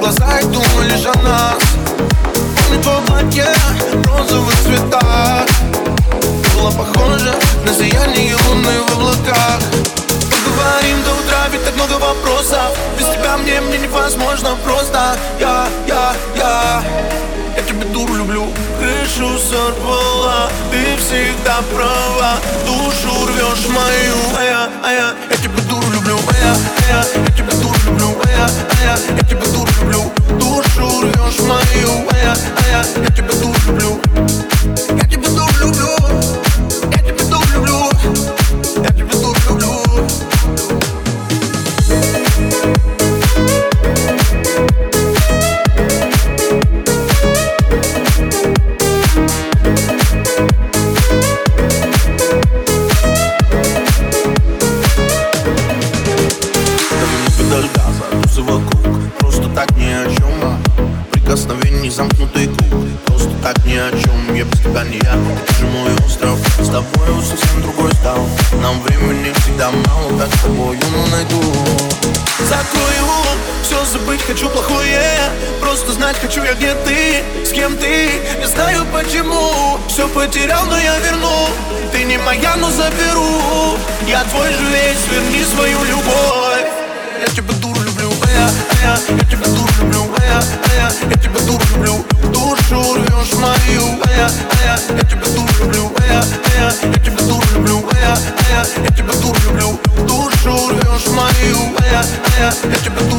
глаза и думаю лишь о нас. Помню твое платье в розовых цветах, было похоже на сияние луны в облаках. Поговорим до утра, ведь так много вопросов. Без тебя мне невозможно просто. Я тебя, дуру, люблю. Крышу сорвала, ты всегда права. Душу рвешь мою, я тебя, дуру, люблю. Я тебя, дуру, люблю. Я тебя, дуру, люблю. Душу рвешь мою, я тебя, дуру, люблю. Я тебя, дуру, люблю. Я тебя, дуру, люблю. Я тебя, дуру, люблю. Просто так ни о чем. Прикосновений замкнутый круг. Просто так ни о чем. Я без тебя не я. Ты же мой остров. С тобою совсем другой стал. Нам времени всегда мало. Так с тобою найду. Закрою, все забыть хочу плохое. Просто знать хочу я, где ты, с кем ты. Не знаю почему. Все потерял, но я верну. Ты не моя, но заберу. Я твой же весь, верни свою любовь. Я тебя, дуру, люблю. Я тебя, дуру, люблю. Я тебя, дуру, люблю. Душу рвешь мою. Я тебя, дуру, люблю. Я тебя, дуру, люблю. Я тебя, дуру, люблю. Душу рвешь мою. Я тебя, дуру.